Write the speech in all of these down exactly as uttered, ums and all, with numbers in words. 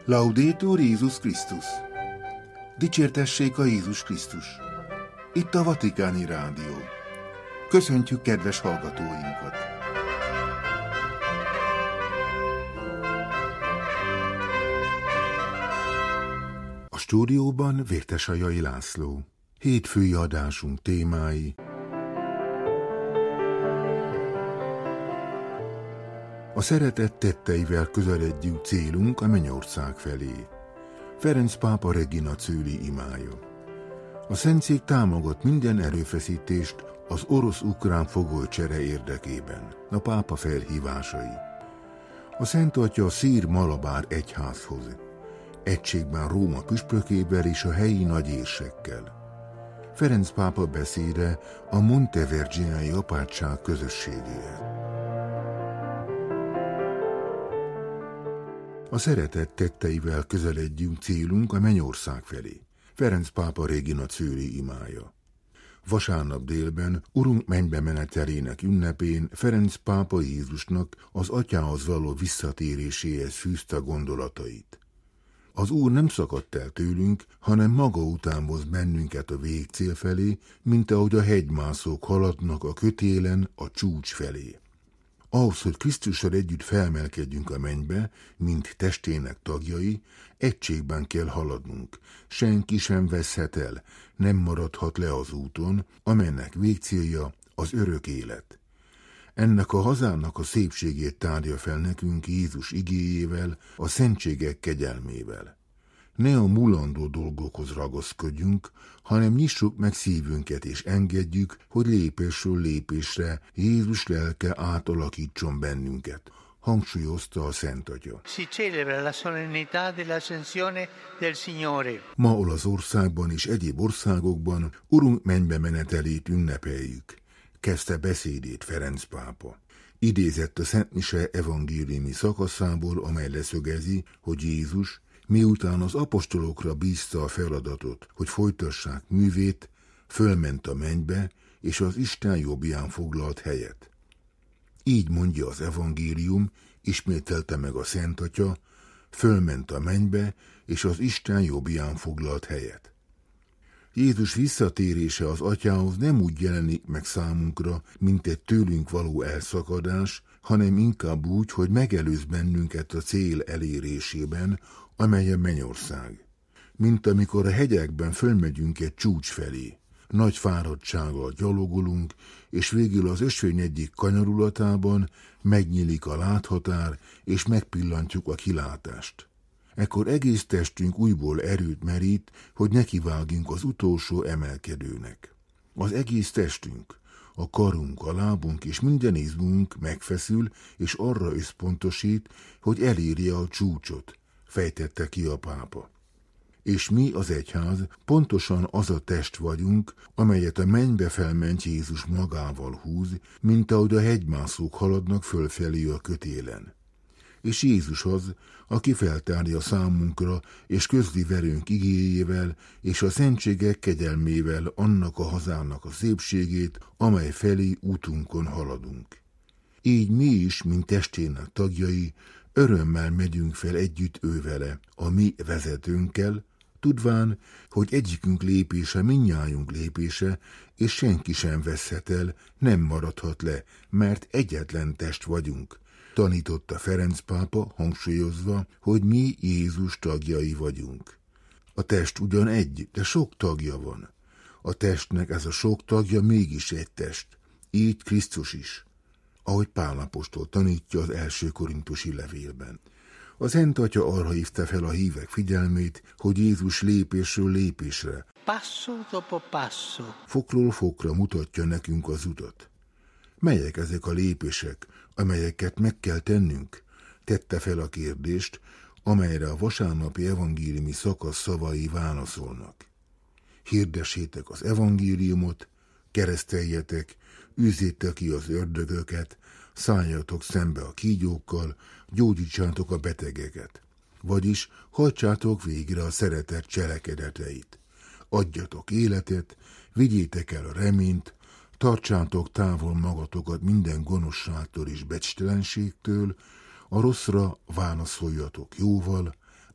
Laudetur Jézus Krisztus! Dicsértessék a Jézus Krisztus! Itt a Vatikáni Rádió. Köszöntjük kedves hallgatóinkat! A stúdióban Vértesajai László. Hétfői adásunk témái: a szeretet tetteivel közeledjünk célunk a mennyország felé. Ferenc pápa Regina Coeli imája. A Szentszék támogat minden erőfeszítést az orosz-ukrán fogolycsere érdekében. A pápa felhívásai. A Szent Atya a szír-malabár egyházhoz. Egységben Róma püspökével és a helyi nagyérsekkel. Ferenc pápa beszéde a Monteverginai apátság közösségéhez. A szeretet tetteivel közeledjünk célunk a mennyország felé. Ferenc pápa Regina Coeli imája. Vasárnap délben Urunk mennybe menetelének ünnepén Ferenc pápa Jézusnak az atyához való visszatéréséhez fűzte gondolatait. Az Úr nem szakadt el tőlünk, hanem maga után hoz bennünket a végcél felé, mint ahogy a hegymászók haladnak a kötélen a csúcs felé. Ahhoz, hogy Krisztussal együtt felmelkedjünk a mennybe, mint testének tagjai, egységben kell haladnunk. Senki sem veszhet el, nem maradhat le az úton, amelynek végcélja az örök élet. Ennek a hazának a szépségét tárja fel nekünk Jézus igéjével, a szentségek kegyelmével. Ne a mulandó dolgokhoz ragaszkodjunk, hanem nyissuk meg szívünket és engedjük, hogy lépésről lépésre Jézus lelke átalakítson bennünket, hangsúlyozta a Szent Atya. Si celebra la solennità dell'ascensione del Signore. Ma Olaszországban és egyéb országokban Urunk mennybe menetelét ünnepeljük, kezdte beszédét Ferenc pápa. Idézett a Szent Mise evangéliumi szakaszából, amely leszögezi, hogy Jézus, miután az apostolokra bízta a feladatot, hogy folytassák művét, fölment a mennybe, és az Isten jobbján foglalt helyet. Így mondja az evangélium, ismételte meg a Szent Atya, fölment a mennybe, és az Isten jobbján foglalt helyet. Jézus visszatérése az atyához nem úgy jelenik meg számunkra, mint egy tőlünk való elszakadás, hanem inkább úgy, hogy megelőz bennünket a cél elérésében, amely a mennyország. Mint amikor a hegyekben fölmegyünk egy csúcs felé. Nagy fáradtsággal gyalogolunk, és végül az ösvény egyik kanyarulatában megnyílik a láthatár, és megpillantjuk a kilátást. Ekkor egész testünk újból erőt merít, hogy nekivágjunk az utolsó emelkedőnek. Az egész testünk, a karunk, a lábunk és minden izmunk megfeszül, és arra összpontosít, hogy elérje a csúcsot, fejtette ki a pápa. És mi, az egyház, pontosan az a test vagyunk, amelyet a mennybe felment Jézus magával húz, mint ahogy a hegymászók haladnak fölfelé a kötélen. És Jézus az, aki feltárja számunkra, és közli velünk igéjével, és a szentségek kegyelmével annak a hazának a szépségét, amely felé útunkon haladunk. Így mi is, mint testének tagjai, örömmel megyünk fel együtt ővele, a mi vezetőnkkel, tudván, hogy egyikünk lépése mindnyájunk lépése, és senki sem veszhet el, nem maradhat le, mert egyetlen test vagyunk, tanította Ferenc pápa, hangsúlyozva, hogy mi Jézus tagjai vagyunk. A test ugyan egy, de sok tagja van. A testnek ez a sok tagja mégis egy test, így Krisztus is, ahogy Pál apostol tanítja az első korintusi levélben. A Szent Atya arra hívta fel a hívek figyelmét, hogy Jézus lépésről lépésre, Passo dopo passo. fokról fokra mutatja nekünk az utat. Melyek ezek a lépések, amelyeket meg kell tennünk? Tette fel a kérdést, amelyre a vasárnapi evangéliumi szakasz szavai válaszolnak. Hirdessétek az evangéliumot, kereszteljetek, űzzétek ki az ördögöket, szálljatok szembe a kígyókkal, gyógyítsátok a betegeket. Vagyis hajtsátok végre a szeretet cselekedeteit. Adjatok életet, vigyétek el a reményt, tartsátok távol magatokat minden gonoszságtól és becstelenségtől, a rosszra válaszoljatok jóval,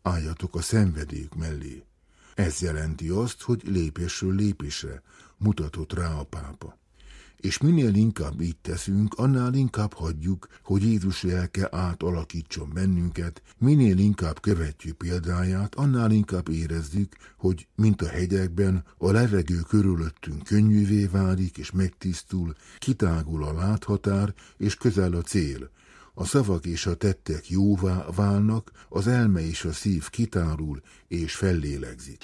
álljatok a szenvedélyük mellé. Ez jelenti azt, hogy lépésről lépésre mutatott rá a pápa. És minél inkább így teszünk, annál inkább hagyjuk, hogy Jézus lelke átalakítson bennünket, minél inkább követjük példáját, annál inkább érezzük, hogy mint a hegyekben, a levegő körülöttünk könnyűvé válik és megtisztul, kitágul a láthatár és közel a cél. A szavak és a tettek jóvá válnak, az elme és a szív kitárul és fellélegzik.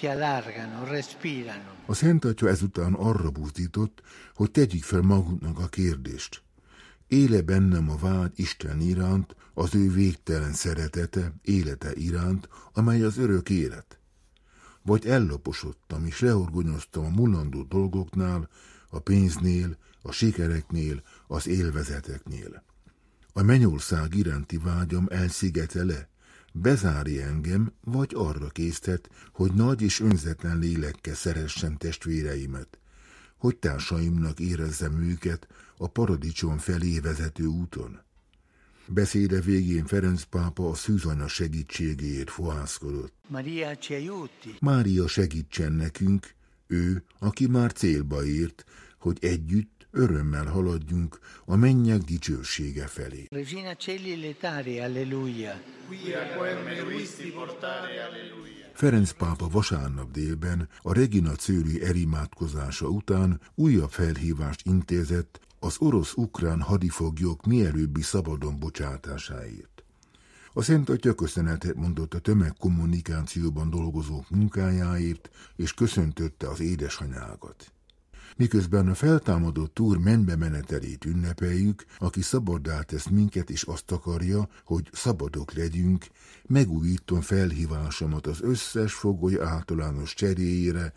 A Szent Atya ezután arra buzdított, hogy tegyük fel magunknak a kérdést. Éle bennem a vágy Isten iránt, az ő végtelen szeretete, élete iránt, amely az örök élet? Vagy ellaposodtam és lehorgonyoztam a mulandó dolgoknál, a pénznél, a sikereknél, az élvezeteknél? A mennyország iránti vágyam elszigetele, bezárja engem, vagy arra késztet, hogy nagy és önzetlen lélekkel szeressem testvéreimet, hogy társaimnak érezzem őket a paradicsom felé vezető úton. Beszéde végén Ferenc pápa a szűzanya segítségéért fohászkodott. Maria ci aiuti. Mária segítsen nekünk, ő, aki már célba ért, hogy együtt örömmel haladjunk a mennyek dicsősége felé. Regina Caeli letare, alleluia. Ferenc pápa vasárnap délben a Regina Coeli elimádkozása után újabb felhívást intézett az orosz-ukrán hadifoglyok mielőbbi szabadon bocsátásáért. A Szent Atya köszönetet mondott a tömegkommunikációban dolgozók munkájáért, és köszöntötte az édesanyákat. Miközben a feltámadott Úr mennybe menetelét ünnepeljük, aki szabaddá tesz minket, és azt akarja, hogy szabadok legyünk, megújítom felhívásomat az összes fogoly általános cseréjére,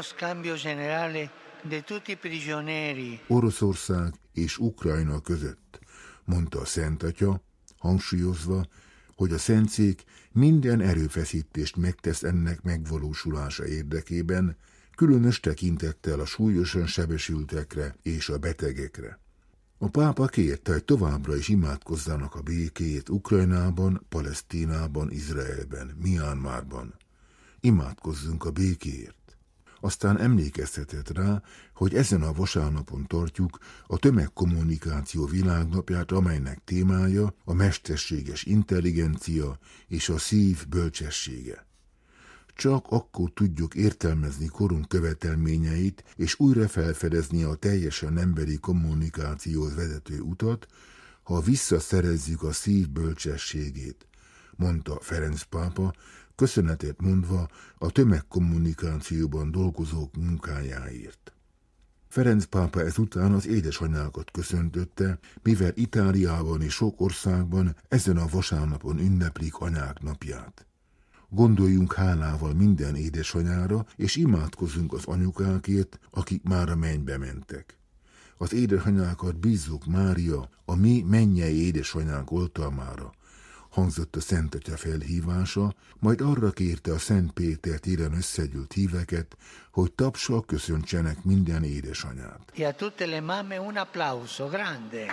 Oroszország és Ukrajna között, mondta a Szent Atya, hangsúlyozva, hogy a szentszék minden erőfeszítést megtesz ennek megvalósulása érdekében, különös tekintettel a súlyosan sebesültekre és a betegekre. A pápa kérte, hogy továbbra is imádkozzanak a békéért Ukrajnában, Palesztinában, Izraelben, Mianmarban. Imádkozzunk a békéért. Aztán emlékeztetett rá, hogy ezen a vasárnapon tartjuk a tömegkommunikáció világnapját, amelynek témája a mesterséges intelligencia és a szív bölcsessége. Csak akkor tudjuk értelmezni korunk követelményeit, és újra felfedezni a teljesen emberi kommunikációhoz vezető utat, ha visszaszerezzük a szív bölcsességét, mondta Ferenc pápa, köszönetet mondva a tömegkommunikációban dolgozók munkájáért. Ferenc pápa ezután az édesanyákat köszöntötte, mivel Itáliában és sok országban ezen a vasárnapon ünneplik anyák napját. Gondoljunk hálával minden édesanyára, és imádkozzunk az anyukákért, akik már a mennybe mentek. Az édesanyákat bízzuk Mária, a mi mennyei édesanyánk oltalmára, hangzott a Szent Atya felhívása, majd arra kérte a Szent Péter téren összegyűlt híveket, hogy tapssal köszöntsenek minden édesanyát. E a tutte le mamme un applauso grande.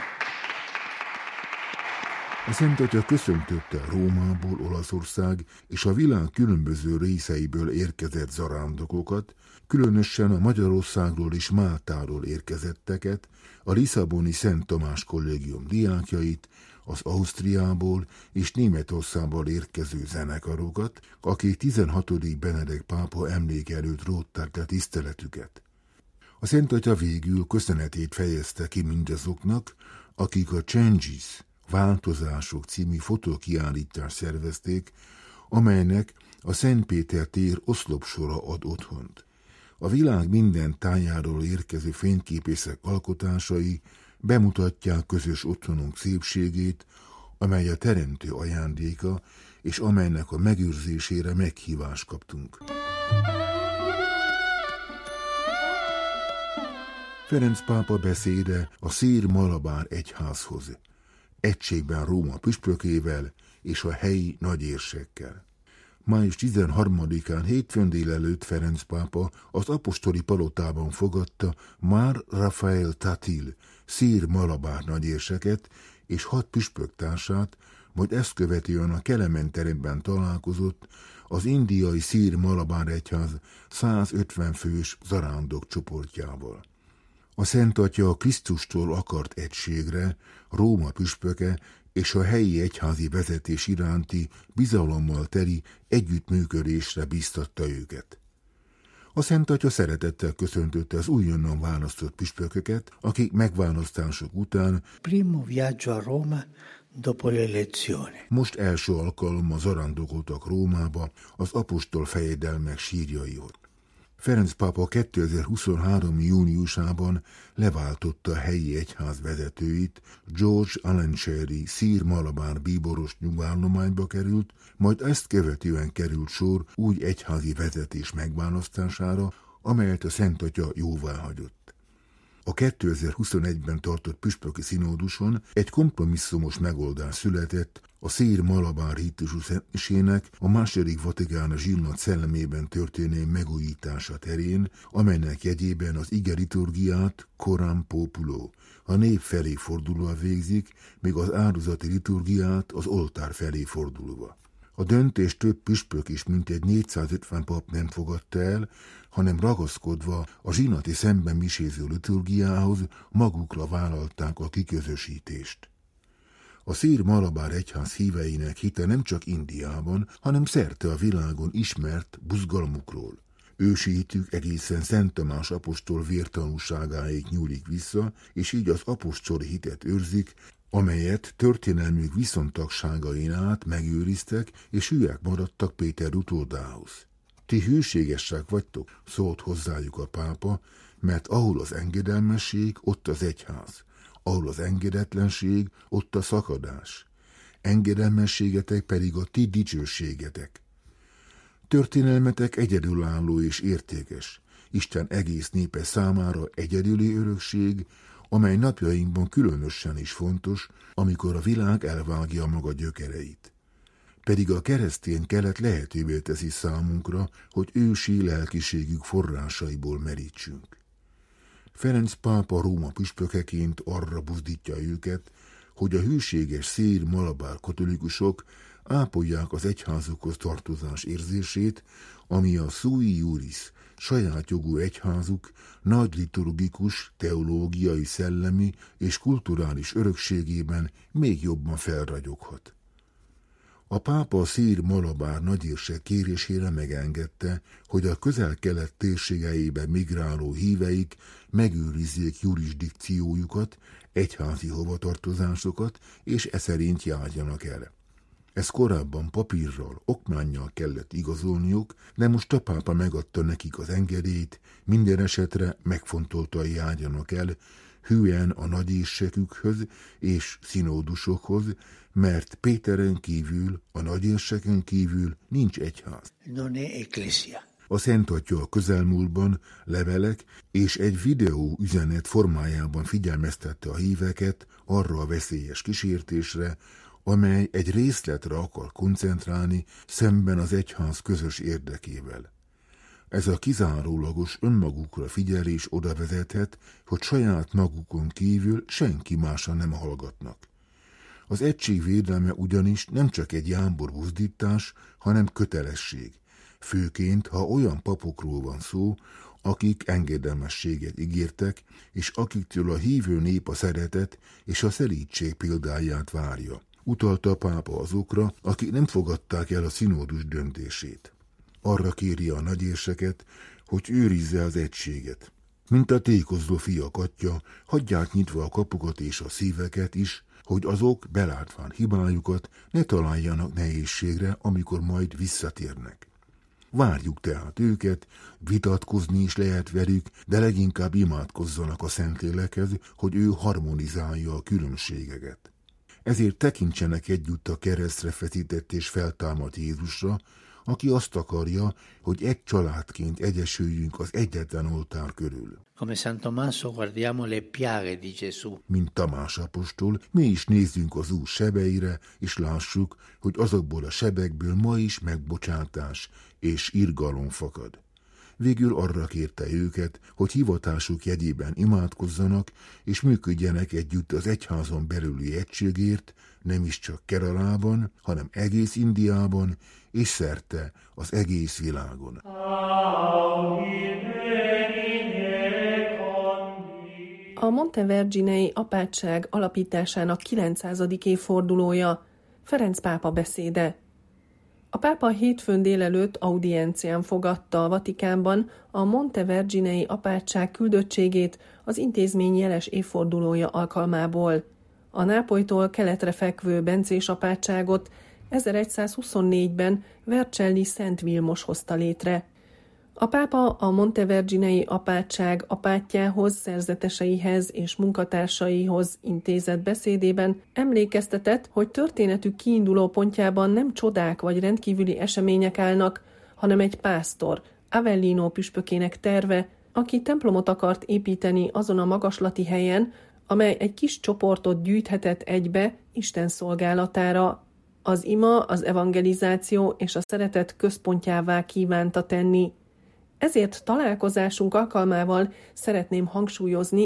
A Szent Atya köszöntötte Rómából, Olaszország és a világ különböző részeiből érkezett zarándokokat, különösen a Magyarországról és Máltáról érkezetteket, a Lisszaboni Szent Tamás kollégium diákjait, az Ausztriából és Németországból érkező zenekarokat, akik tizenhatodik Benedek pápa emléke előtt rótták le tiszteletüket. A Szent Atya végül köszönetét fejezte ki mindazoknak, akik a Changes, Változások című fotókiállítást szervezték, amelynek a Szent Péter tér oszlopsora ad otthont. A világ minden tájáról érkező fényképészek alkotásai bemutatják közös otthonunk szépségét, amely a teremtő ajándéka, és amelynek a megőrzésére meghívást kaptunk. Ferenc pápa beszéde a Szír-Malabár egyházhoz, egységben Róma püspökével és a helyi nagyérsekkel. május tizenharmadikán hétfőn délelőtt Ferenc pápa az apostoli palotában fogadta Már Rafael Tatil, Szír-Malabár nagyérseket és hat püspöktársát, majd ezt követően a Kelemen teremben találkozott az indiai szír Malabar egyház százötven fős zarándok csoportjával. A Szent Atya a Krisztustól akart egységre, Róma püspöke és a helyi egyházi vezetés iránti bizalommal teli együttműködésre bíztatta őket. A Szent Atya szeretettel köszöntötte az újonnan választott püspököket, akik megválasztások után Primo viaggio a Roma dopo l'elezione. most első alkalommal zarándokoltak Rómába az apostol fejedelmek sírjaihoz. Ferenc pápa kétezer-huszonhárom. júniusában leváltotta a helyi egyház vezetőit, George Alencherry szír Malabar bíboros nyugállományba került, majd ezt követően került sor úgy egyházi vezetés megválasztására, amelyet a Szent Atya jóváhagyott. A kétezer-huszonegyben tartott püspöki színóduson egy kompromisszumos megoldás született a szír Malabar rítusú szentmisének a második Vatikán zsinat szellemében történő megújítása terén, amelynek jegyében az ige liturgiát coram populo, a nép felé fordulva végzik, míg az áldozati liturgiát az oltár felé fordulva. A döntés több püspök is mintegy négyszázötven pap nem fogadta el, hanem ragaszkodva a zsinati szemben miséző liturgiához magukra vállalták a kiközösítést. A szír Malabar egyház híveinek hite nem csak Indiában, hanem szerte a világon ismert buzgalmukról. Ősi hitük egészen Szent Tamás apostol vértanúságáig nyúlik vissza, és így az apostoli hitet őrzik, amelyet történelmük viszontagságain át megőriztek, és hűek maradtak Péter utódához. Ti hűségesek vagytok, szólt hozzájuk a pápa, mert ahol az engedelmesség, ott az egyház, ahol az engedetlenség, ott a szakadás. Engedelmességetek pedig a ti dicsőségetek. Történelmetek egyedülálló és értékes, Isten egész népe számára egyedüli örökség, amely napjainkban különösen is fontos, amikor a világ elvágja maga gyökereit. Pedig a keresztény kelet lehetővé teszi számunkra, hogy ősi lelkiségük forrásaiból merítsünk. Ferenc pápa Róma püspökeként arra buzdítja őket, hogy a hűséges szír Malabar katolikusok ápolják az egyházukhoz tartozás érzését, ami a sui iuris, saját jogú egyházuk nagy liturgikus, teológiai, szellemi és kulturális örökségében még jobban felragyoghat. A pápa szír Malabar nagyérsek kérésére megengedte, hogy a közel-kelet térségeibe migráló híveik megőrizzék jurisdikciójukat, egyházi hovatartozásokat, és e szerint járjanak el. Ez korábban papírral, okmánnyal kellett igazolniuk, de most a pápa megadta nekik az engedélyt, minden esetre megfontolta, járjanak el, hűen a nagyérsekükhöz és színódusokhoz, mert Péteren kívül, a nagyérseken kívül nincs egyház. Non è ecclesia. A Szent Atya a közelmúltban levelek és egy videó üzenet formájában figyelmeztette a híveket arra a veszélyes kísértésre, amely egy részletre akar koncentrálni szemben az egyház közös érdekével. Ez a kizárólagos önmagukra figyelés oda vezethet, hogy saját magukon kívül senki másra nem hallgatnak. Az egység védelme ugyanis nem csak egy jámbor buzdítás, hanem kötelesség, főként, ha olyan papokról van szó, akik engedelmességet ígértek, és akiktől a hívő nép a szeretet és a szelídség példáját várja. Utalta a pápa azokra, akik nem fogadták el a színódus döntését. Arra kéri a nagyérseket, hogy őrizze az egységet. Mint a tékozló fiak atya, hagyják nyitva a kapukat és a szíveket is, hogy azok, belátván hibájukat, ne találjanak nehézségre, amikor majd visszatérnek. Várjuk tehát őket, vitatkozni is lehet velük, de leginkább imádkozzanak a Szentlélekhez, hogy ő harmonizálja a különbségeket. Ezért tekintsenek együtt a keresztre feszített és feltámadt Jézusra, aki azt akarja, hogy egy családként egyesüljünk az egyetlen oltár körül. Come San Tommaso guardiamo le piaghe di Gesù. Mint Tamás apostol, mi is nézzünk az Úr sebeire, és lássuk, hogy azokból a sebekből ma is megbocsátás és irgalom fakad. végül arra kérte őket, hogy hivatásuk jegyében imádkozzanak, és működjenek együtt az egyházon belüli egységért, nem is csak Keralában, hanem egész Indiában, és szerte az egész világon. A monteverginei apátság alapításának kilencszázadik évfordulója, Ferenc pápa beszéde. A pápa hétfőn délelőtt audiencián fogadta a Vatikánban a monteverginei apátság küldöttségét az intézmény jeles évfordulója alkalmából. A Nápolytól keletre fekvő bencés apátságot ezeregyszázhuszonnégyben Vercelli Szent Vilmos hozta létre. A pápa a monteverginei apátság apátjához, szerzeteseihez és munkatársaihoz intézett beszédében emlékeztetett, hogy történetük kiinduló pontjában nem csodák vagy rendkívüli események állnak, hanem egy pásztor, Avellino püspökének terve, aki templomot akart építeni azon a magaslati helyen, amely egy kis csoportot gyűjthetett egybe Isten szolgálatára. Az ima, az evangelizáció és a szeretet központjává kívánta tenni. Ezért találkozásunk alkalmával szeretném hangsúlyozni,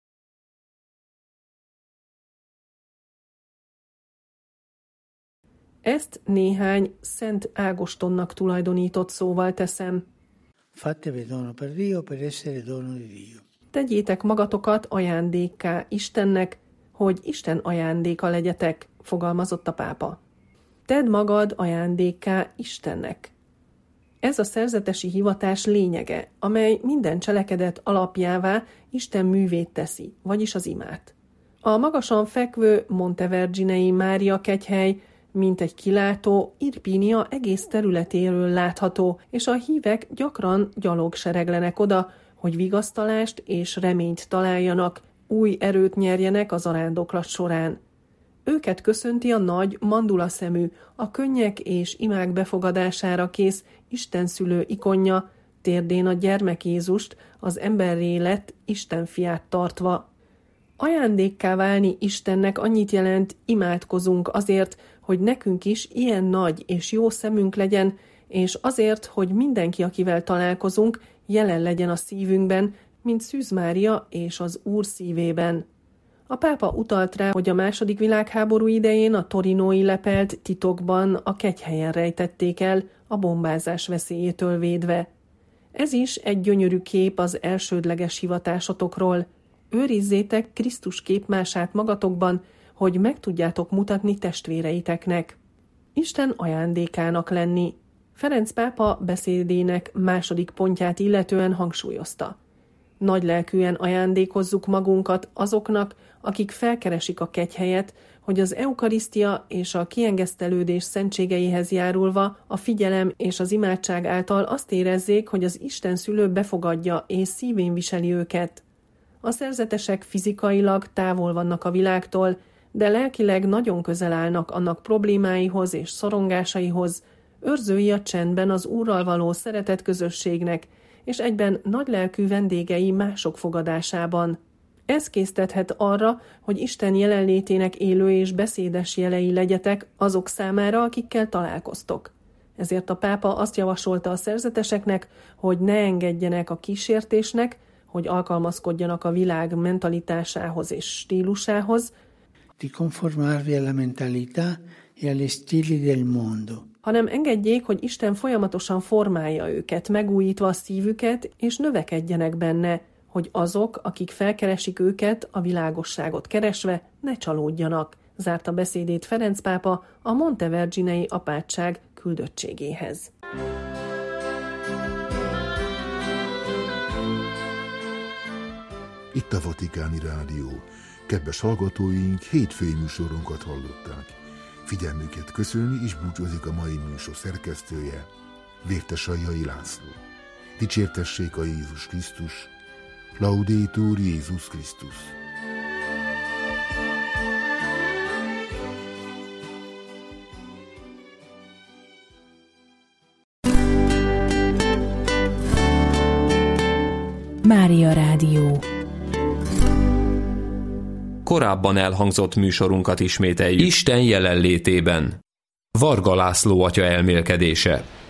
ezt néhány Szent Ágostonnak tulajdonított szóval teszem. Fatevi dono per Dio per essere dono di Dio. Tegyétek magatokat ajándékká Istennek, hogy Isten ajándéka legyetek, fogalmazott a pápa. Tedd magad ajándékká Istennek. Ez a szerzetesi hivatás lényege, amely minden cselekedet alapjává Isten művét teszi, vagyis az imát. A magasan fekvő monteverginei Mária kegyhely, mint egy kilátó, Irpínia egész területéről látható, és a hívek gyakran gyalog sereglenek oda, hogy vigasztalást és reményt találjanak, új erőt nyerjenek az arándoklat során. Őket köszönti a nagy, mandula szemű, a könnyek és imák befogadására kész istenszülő ikonja, térdén a gyermek Jézust, az emberré lett Isten fiát tartva. Ajándékká válni Istennek annyit jelent, imádkozunk azért, hogy nekünk is ilyen nagy és jó szemünk legyen, és azért, hogy mindenki, akivel találkozunk, jelen legyen a szívünkben, mint Szűz Mária és az Úr szívében. A pápa utalt rá, hogy a második világháború idején a torinói lepelt titokban a kegyhelyen rejtették el, a bombázás veszélyétől védve. Ez is egy gyönyörű kép az elsődleges hivatásotokról. Őrizzétek Krisztus képmását magatokban, hogy meg tudjátok mutatni testvéreiteknek. Isten ajándékának lenni. Ferenc pápa beszédének második pontját illetően hangsúlyozta. Nagylelkűen ajándékozzuk magunkat azoknak, akik felkeresik a kegyhelyet, hogy az eukarisztia és a kiengesztelődés szentségeihez járulva a figyelem és az imádság által azt érezzék, hogy az Isten szülő befogadja és szívén viseli őket. A szerzetesek fizikailag távol vannak a világtól, de lelkileg nagyon közel állnak annak problémáihoz és szorongásaihoz, őrzői a csendben az Úrral való szeretet közösségnek, és egyben nagylelkű vendégei mások fogadásában. Ez késztethet arra, hogy Isten jelenlétének élő és beszédes jelei legyetek azok számára, akikkel találkoztok. Ezért a pápa azt javasolta a szerzeteseknek, hogy ne engedjenek a kísértésnek, hogy alkalmazkodjanak a világ mentalitásához és stílusához, di conformarvi alla mentalità e agli stili del mondo, hanem engedjék, hogy Isten folyamatosan formálja őket, megújítva a szívüket, és növekedjenek benne, hogy azok, akik felkeresik őket, a világosságot keresve, ne csalódjanak, zárta beszédét Ferenc pápa a monteverginei apátság küldöttségéhez. Itt a Vatikáni Rádió. Kedves hallgatóink, hétfői műsorunkat hallották. Figyelmüket köszöni és búcsúzik a mai műsor szerkesztője, Vértesajjai László. Dicsértessék a Jézus Krisztus, Laudetur Jézus Krisztus. Mária Rádió. Korábban elhangzott műsorunkat ismételjük Isten jelenlétében. Varga László atya elmélkedése.